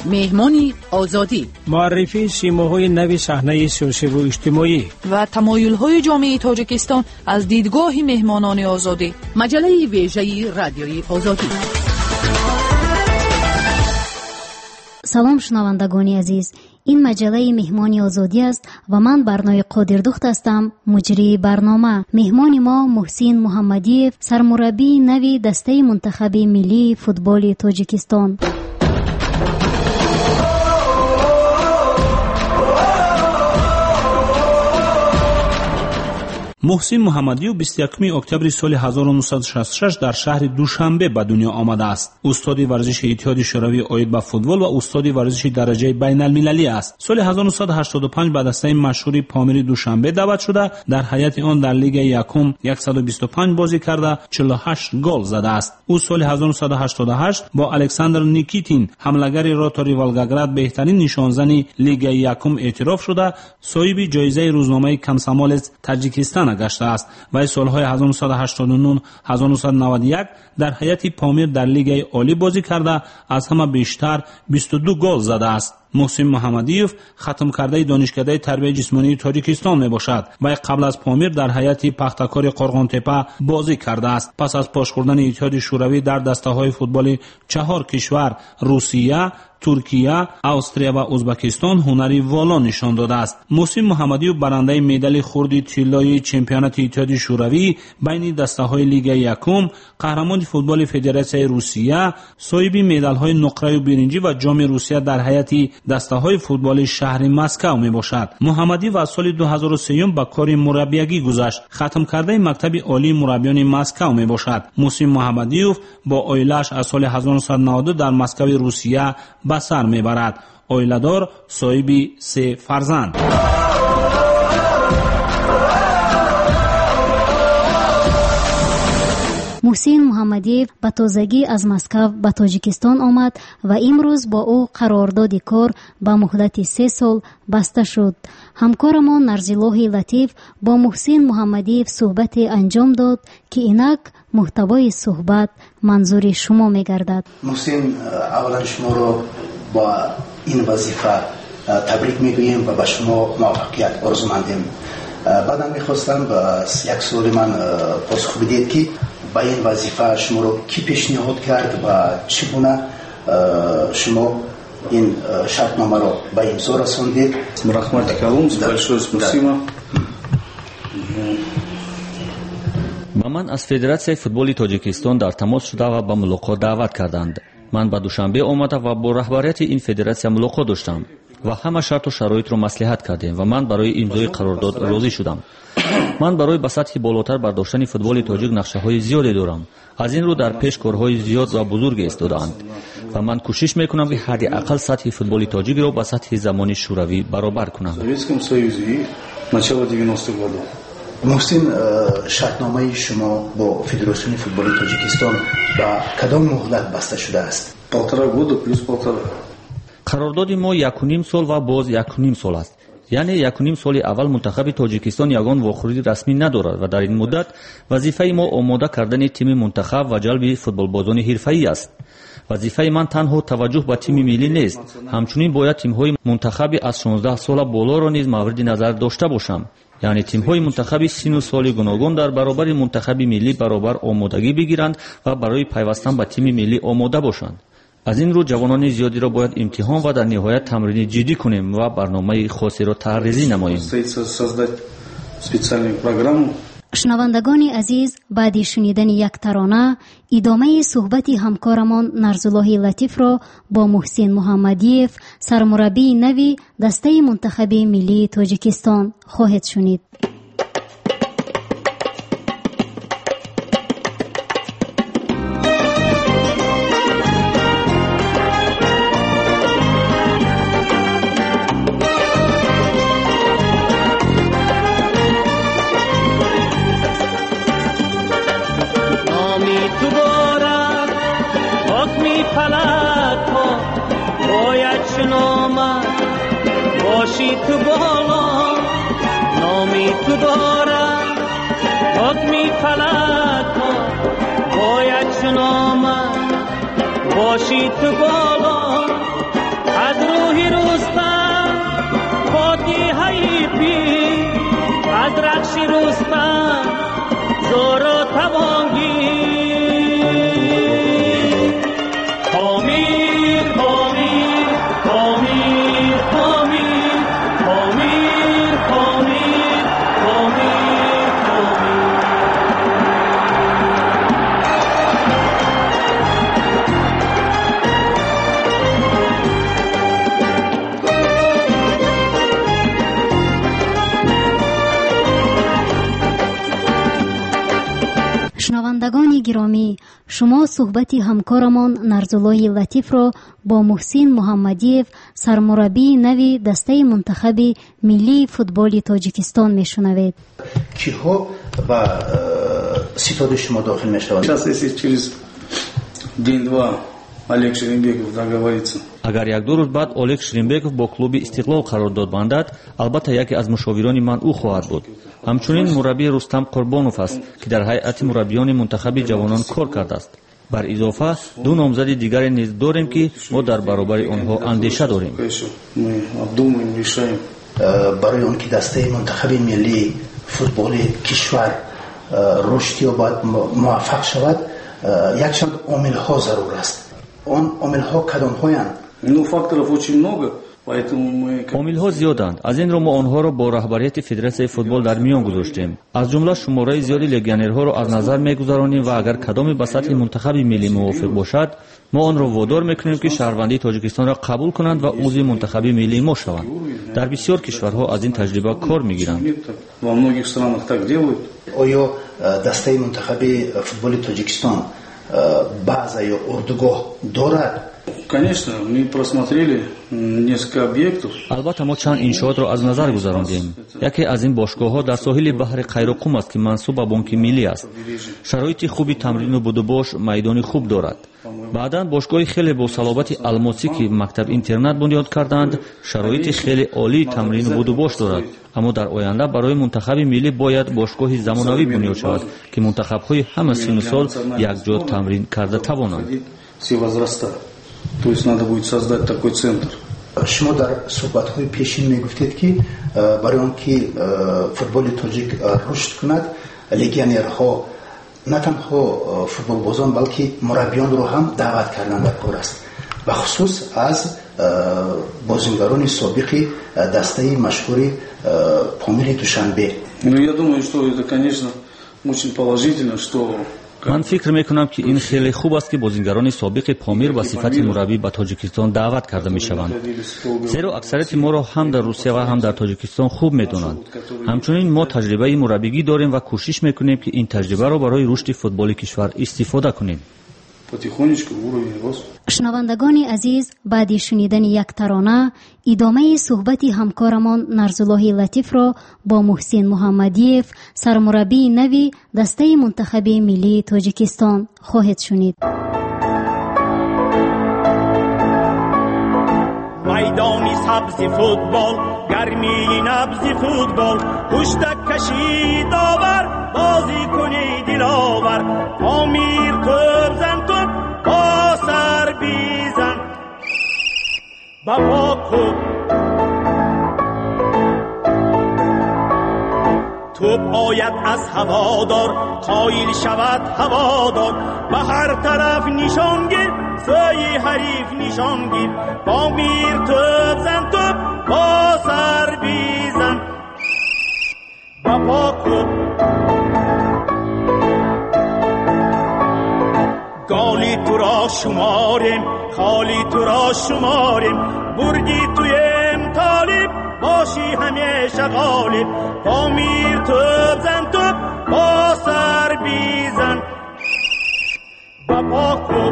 مهمانی آزادی، معرفی سیماهای نوی صحنه سیاسی و اجتماعی و تمایل‌های جامعه تاجیکستان از دیدگاه مهمانان آزادی. مجله ویژه رادیوی آزادی. سلام شنوندگان عزیز، این مجله مهمانی آزادی است و من برنامه قادردخت هستم، مجری برنامه. مهمان ما محسن محمدیف، سرمربی نوی دسته منتخب ملی فوتبال تاجیکستان. محسن محمدیو 21 اکتبر سال 1966 در شهر دوشنبه به دنیا آمده است. استاد ورزش اتحاد شوروی عاید به فوتبال و استاد ورزش درجه بین المللی است. سال 1985 به دسته مشهور پامیر دوشنبه دعوت شده، در هیئت آن در لیگ یکم 125 بازی کرده 48 گل زده است. او سال 1988 با الکساندر نیکیتین، حملهگر روتاری ولگاگراد، بهترین نشانزن لیگ یکم اعتراف شده، صاحب جایزه روزنامه کمسمال تاجیکستان گشته است و سالهای 1989 1991 در هیئت پامیر در لیگ عالی بازی کرده از همه بیشتر 22 گل زده است. محسن محمدیف ختم کرده دانشکده تربیت جسمانی تاجیکستان می باشد و قبل از پامیر در هیئت پختکار قرغانتپه بازی کرده است. پس از پاش خوردن اتحاد شوروی در دسته های فوتبال 4 کشور روسیه، ترکیه، استرالیا و ازبکستان هنری والا نشان داده است. محسن محمدیو برنده مدال خرد طلایی چمپیونات اتحاد شوروی بین دسته های لیگ یکم، قهرمان فوتبال فدراسیون روسیه، صاحب مدال های نقره و برنجی و جام روسیه در هیئت دسته های فوتبال شهر مسکو می باشد. محمدی و سال 2003 به کار مربیگی گذشت. ختم کرده مکتب عالی مربیان مسکو می باشد. محسن محمدیوف با عائله‌اش از سال 1992 در مسکو روسیه به سر می برد. عائله‌دار، صاحب 3 فرزند. محسن محمدیف به تازگی از مسکو به تاجیکستان آمد و امروز با او قرارداد کار به مهلت 3 سال بسته شد. همکارمان نرزالله لطیف با محسن محمدیف صحبت انجام داد که اینک محتوای صحبت منظور شما می گردد. محسن، اولا شما رو با این وظیفه تبریک میگوییم و به شما موفقیت آرزومندیم. بعدم میخواستم یک سوال من پاسخ بدید که با این وظیفه شما رو کی پیشنهاد کرد و چگونه شما این شرطنامه رو به امضا رساندید؟ Рахмат Калум, большое спасибо. با من از فدراسیون فوتبال تاجیکستان در تماس شده و به ملاقات دعوت کردند. من به دوشنبه آمده و با رهبریت این فدراسیون ملاقات داشتم و همه شرط و شرایط رو مصلحت کردیم و من برای امضای قرارداد راضی شدم. من برای به سطح بالاتر برداشتن فوتبال تاجیک نقشه‌های زیادی دارم. از این رو در پیش کارهای زیاد و بزرگ ایستاده‌اند و من کوشش میکنم که حداقل سطح فوتبال تاجیک رو با سطح زمانی شوروی برابر کنم. محسن، شرطنامه شما با فدراسیون فوتبال تاجیکستان با کدام مهلت بسته شده است؟ قرارداد ما 1.5 سال و باز 1.5 سال است. یعنی 1.5 سال اول منتخب تاجیکستان یگان واخوری رسمی ندارد و در این مدت وظیفه ما آماده کردن تیم منتخب و جلب فوتبالبازان حرفه‌ای است. وظیفه من تنها توجه به تیم ملی نیست، همچنین باید تیم‌های منتخب از 16 سال بالا را نیز مورد نظر داشته باشم. یعنی تیم‌های منتخب سن و سال گوناگون در برابر منتخب ملی برابر آمادگی بگیرند و برای پیوستن به تیم ملی آماده باشند. از این رو جوانان زیادی را باید امتحان و در نهایت تمرین جدی کنیم و برنامه خاصی را طراحی نماییم. شنوندگان عزیز، بعد شنیدن یک ترانه ادامه صحبت همکارمان نرزالله لطیف را با محسن محمدیف، سرمربی نوی دسته منتخب ملی تاجیکستان خواهید شنید. باشی تو بالا نامی تو دارم حکمی فلک ها باید چون آمد باشی تو بالا گرامی، شما صحبت همکارمان نرزالله لطیف را با محسن محمدیف سرمربی نوی دسته منتخب ملی فوتبال تاجیکستان میشنوید. کیها و ستاد شما داخل میشوند؟ Сейчас если через день-два Олег Шерембеков договорится. агар як-ду рӯз баъд Олег Шерембеков бо клуби Истиқлол қарордод бандад, албатта яке аз мушовирони ман ӯ хоҳад буд. ҳамчунин мураббӣ Рустам Қурбонов аст, ки дар ҳайати мураббиёни мунтахаби ҷавонон кор кардааст. бар изофа ду номзади дигаре низ дорем, ки мо дар баробари онҳо андеша дорем. барои он ки дастаи мунтахаби миллии футболи кишвар рушд ёбад, муваффақ шавад, якчанд омилҳо зарур аст. он омилҳо кадомҳоянд? Ну, факторов очень много. омилҳо зиёданд. аз ин рӯ мо онҳоро бо раҳбарияти федератсияи футбол дар миён гузоштем. аз ҷумла шумораи зиёди легионерҳоро аз назар мегузаронем ва агар кадоме ба сатҳи мунтахаби миллӣ мувофиқ бошад, мо онро водор мекунем ки шаҳрвандии Тоҷикистонро қабул кунанд ва узви мунтахаби миллии мо шаванд. дар бисёр кишварҳо аз ин таҷриба кор мегиранд. Во многих странах так делают. оё дастаи мунтахаби футболи Тоҷикистон база ё урдугоҳ дорад? Конечно, мы просмотрели несколько объектов. албатта мо чанд иншоотро аз назар гузарондем. яке аз ин бошгоҳҳо дар соҳили баҳри Қайроқум аст, ки мансуб ба Бонки Миллӣ аст. шароити хуби тамрину будубош, майдони хуб дорад. баъдан бошгоҳи хеле босалобати Алмосӣ, ки мактаб-интернат бунёд карданд, шароити хеле олии тамрину будубош дорад. аммо дар оянда барои мунтахаби миллӣ бояд бошгоҳи замонавӣ бунёд шавад, ки мунтахабҳои ҳама синну сол якҷо тамрин карда тавонанд. Все возраста. То есть надо будет создать такой центр. шумо дар суҳбатҳои пешин мегуфтед ки барои он ки футболи тоҷик рушд кунад, легионерҳо на танҳо футболбозон, балки мураббиёнро ҳам даъват кардан дар кор аст, бахусус аз бозингарони собиқи дастаи машҳури Помири Душанбе. Ну, я думаю, что это, конечно, очень положительно, что ман фикр мекунам, ки ин хеле хуб аст, ки бозингарони собиқи Помир ба сифати мураббӣ ба Тоҷикистон даъват карда мешаванд. зеро аксарияти моро ҳам дар Русия ва ҳам дар Тоҷикистон хуб медонанд. ҳамчунин мо таҷрибаи мураббигӣ дорем ва кӯшиш мекунем, ки ин таҷрибаро барои рушди футболи кишвар истифода кунем. шунавандагони азиз, баъди шунидани як тарона, идомаи суҳбати ҳамкорамон Нарзуллоҳи Латифро бо Муҳсин Муҳаммадиев, сармураббии нави дастаи мунтахаби миллии Тоҷикистон хоҳед шунид. майдони сабзи футбол, гармии набзи футбол, пуштак кашидовар, бозӣ куни диловар, Помир тӯб зан тӯб, бо сар бизан, ба поку توپ آید از هوادار، قایل شود هوادار، به هر طرف نشانگیر، سوی حریف نشانگیر، پامیر توپ زن توپ، با سر بیزن، با پاکو گالی تو را شماریم، خالی تو را شماریم، بردی توی طالب باشی همیشه غالب، پامیر توپ زن توپ، با سر بیزن، با پاکو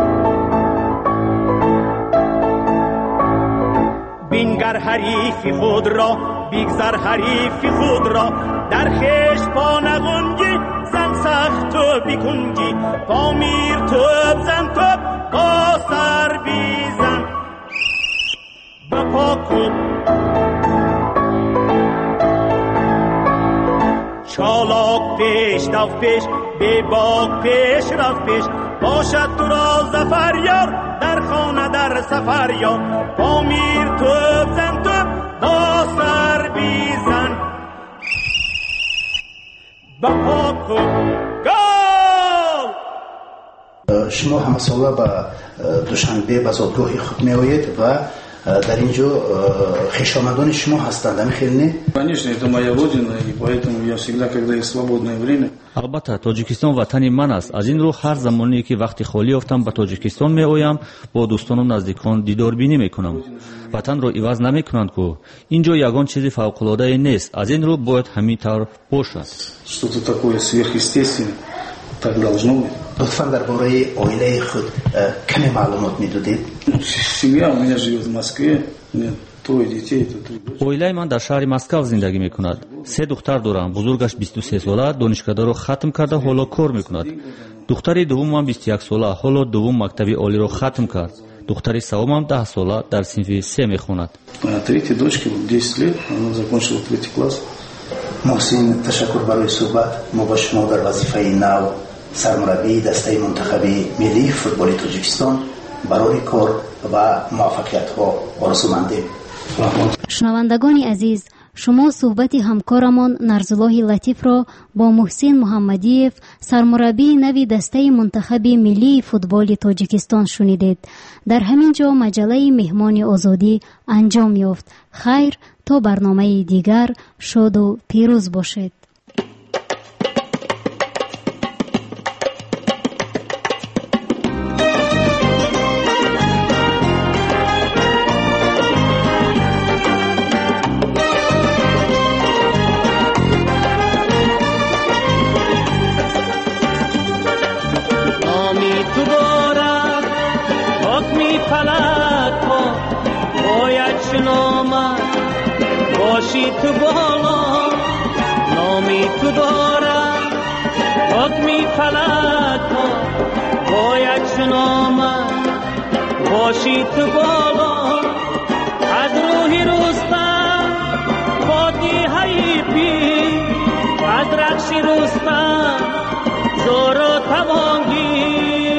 بینگر حریفی خود را، بیگذر حریفی خود را، در خیش پا نگنجی، زن سخت و بیکنجی، پامیر توپ زن توپ، با سر بیزن، با پاکو چالاک پیش دو پیش، بی باک پیش رفت پیش، باشد تو را زفر یار، در خانه در سفر یار، پامیر توپ زن توپ، با سر بیزن، با پاکو گل. شما همساله با دوشنبه به زادگاهی خود می آیید و در اینجا خویشاوندان شما هستند، همین نه؟ Конечно, это моя родина, и поэтому я всегда, когда есть свободное время. албатта Тоҷикистон ватани ман аст. аз ин рӯ ҳар замоне ки вақти холӣ ёфтам ба Тоҷикистон меоям, бо дӯстону наздикон дидорбинӣ мекунам. ватанро иваз намекунанд ку ин ҷо ягон чизи фавқулодае нест. аз ин рӯ бояд ҳамин тавр бошад. Что-то такое сверхъестественное, так должно быть. لطفا درباره عائله خود کمی معلومات میدادید؟ Семья у меня живет в Москве. У меня 3 детей, это 3 дочери. оилаи ман дар шаҳри Москав зиндагӣ мекунад. 3 духтар дорам. Бузургаш 23 сола, донишгаҳро хатм карда, ҳоло кор мекунад. духтари дуввумам 21 сола, ҳоло дуввум мактаби олиро хатм кард. духтари саввумам 10 сола, дар синфи 3 мехонад. Третья дочка 10 лет, она закончила 3 класс. محسن تشکر برای صحبت. ما با شما در وظیفه نو سرمربی دسته منتخب ملی فوتبال تاجیکستان برای کار و موفقیت ها آرزومندیم. شنوندگان عزیز، شما صحبت همکارمان نرزالله لطیف را با محسن محمدیف سرمربی نوی دسته منتخب ملی فوتبال تاجیکستان شنیدید. در همین جا مجله مهمان آزادی انجام یافت. خیر تا برنامه دیگر شاد و پیروز باشید. باشی تو بالا نامی تو دارم حکمی فلک ها باید شنامد باشی تو بالا از روحی رستم فاتحه پی از رقصی رستم زور و توانگی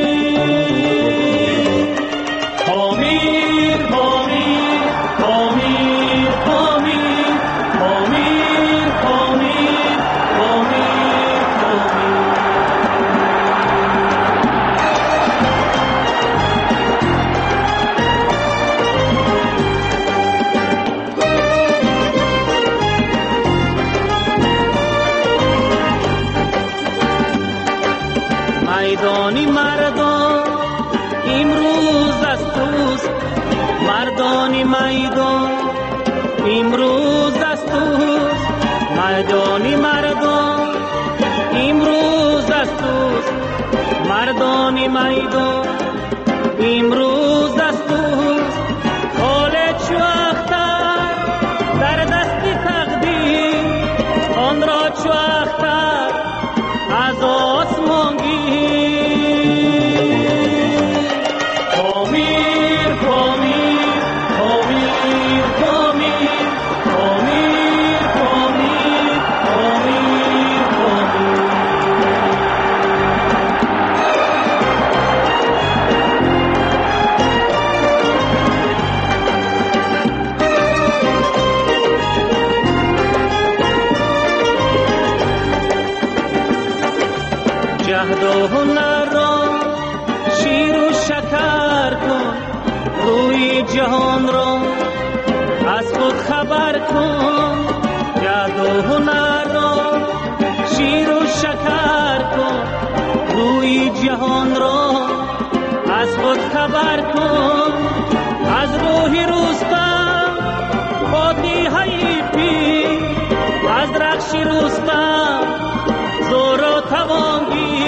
میدانی مردان امروز از توست مردانی میدان امروز از توست میدانی مردان امروز از توست مردانی میدان امروز از توست خاله چوختر در دست تقدیر آن را چوختر از آسمان جهد و هنر را شیر و شکر کن روی جهان را از خود خبر کن جهد و هنر را شیر و شکر کن روی جهان را از خود خبر کن از روحی رستم فاتحه پی از رقصی رستم زور و توانگی